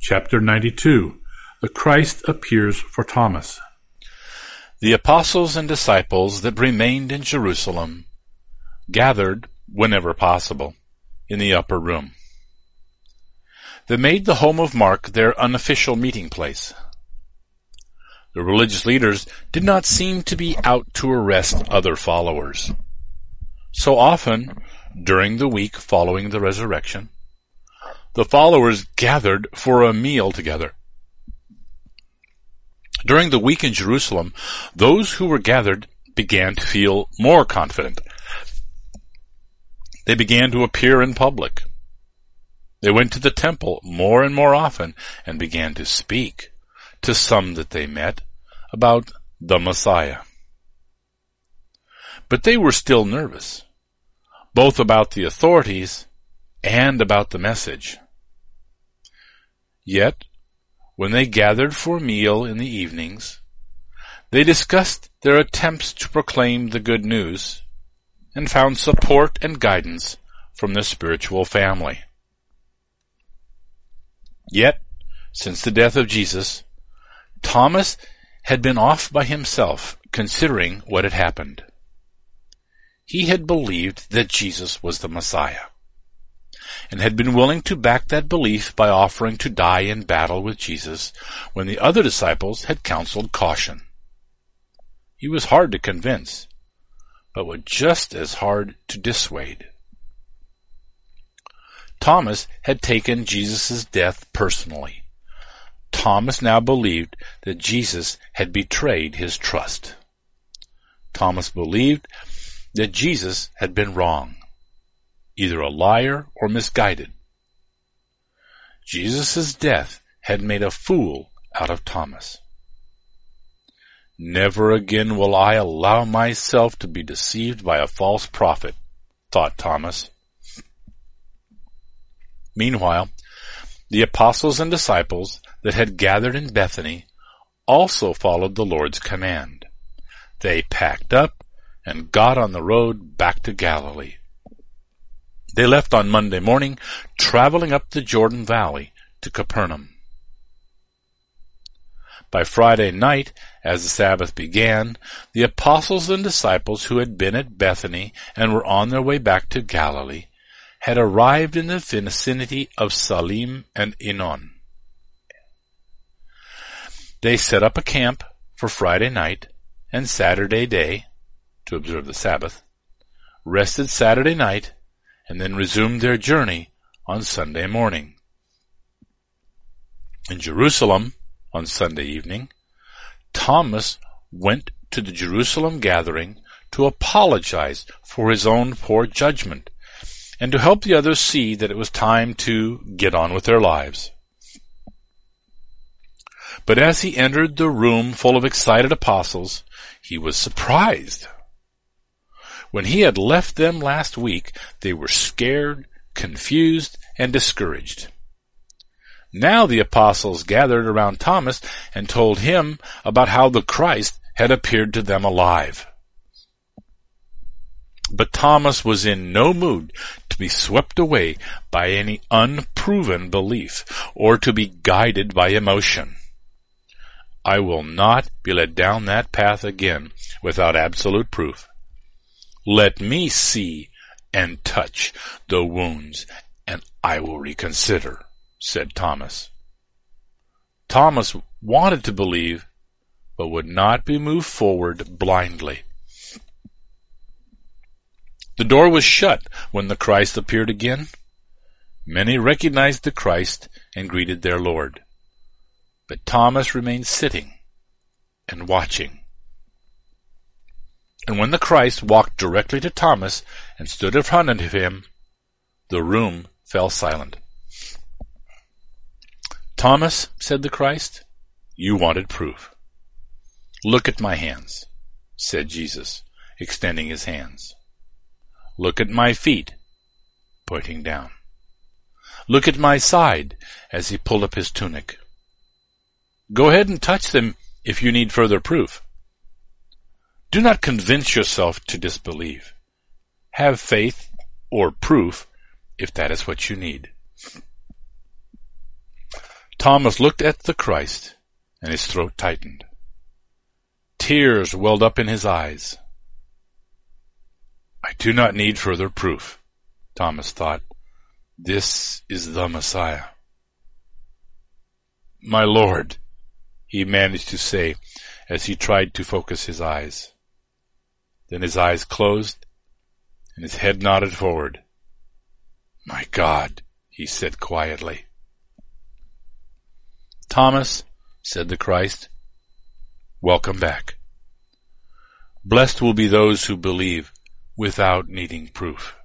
Chapter 92. The Christ appears for Thomas. The apostles and disciples that remained in Jerusalem gathered, whenever possible, in the upper room. They made the home of Mark their unofficial meeting place. The religious leaders did not seem to be out to arrest other followers. So often, during the week following the resurrection, the followers gathered for a meal together. During the week in Jerusalem, those who were gathered began to feel more confident. They began to appear in public. They went to the temple more and more often and began to speak to some that they met about the Messiah. But they were still nervous, both about the authorities and about the message. Yet, when they gathered for a meal in the evenings, they discussed their attempts to proclaim the good news and found support and guidance from their spiritual family. Yet, since the death of Jesus, Thomas had been off by himself, considering what had happened. He had believed that Jesus was the Messiah, and had been willing to back that belief by offering to die in battle with Jesus when the other disciples had counseled caution. He was hard to convince, but was just as hard to dissuade. Thomas had taken Jesus' death personally. Thomas now believed that Jesus had betrayed his trust. Thomas believed that Jesus had been wrong, either a liar or misguided. Jesus' death had made a fool out of Thomas. Never again will I allow myself to be deceived by a false prophet, thought Thomas. Meanwhile, the apostles and disciples that had gathered in Bethany also followed the Lord's command. They packed up and got on the road back to Galilee. They left on Monday morning, traveling up the Jordan Valley to Capernaum. By Friday night, as the Sabbath began, the apostles and disciples who had been at Bethany and were on their way back to Galilee had arrived in the vicinity of Salim and Enon. They set up a camp for Friday night and Saturday day to observe the Sabbath, rested Saturday night, and then resumed their journey on Sunday morning. In Jerusalem, on Sunday evening, Thomas went to the Jerusalem gathering to apologize for his own poor judgment and to help the others see that it was time to get on with their lives. But as he entered the room full of excited apostles, he was surprised. When he had left them last week, they were scared, confused, and discouraged. Now the apostles gathered around Thomas and told him about how the Christ had appeared to them alive. But Thomas was in no mood to be swept away by any unproven belief or to be guided by emotion. I will not be led down that path again without absolute proof. Let me see and touch the wounds, and I will reconsider, said Thomas. Thomas wanted to believe, but would not be moved forward blindly. The door was shut when the Christ appeared again. Many recognized the Christ and greeted their Lord. But Thomas remained sitting and watching. And when the Christ walked directly to Thomas and stood in front of him, the room fell silent. Thomas, said the Christ, you wanted proof. Look at my hands, said Jesus, extending his hands. Look at my feet, pointing down. Look at my side, as he pulled up his tunic. Go ahead and touch them if you need further proof. Do not convince yourself to disbelieve. Have faith or proof if that is what you need. Thomas looked at the Christ, and his throat tightened. Tears welled up in his eyes. I do not need further proof, Thomas thought. This is the Messiah. My Lord, he managed to say as he tried to focus his eyes. Then his eyes closed, and his head nodded forward. My God, he said quietly. Thomas, said the Christ, welcome back. Blessed will be those who believe without needing proof.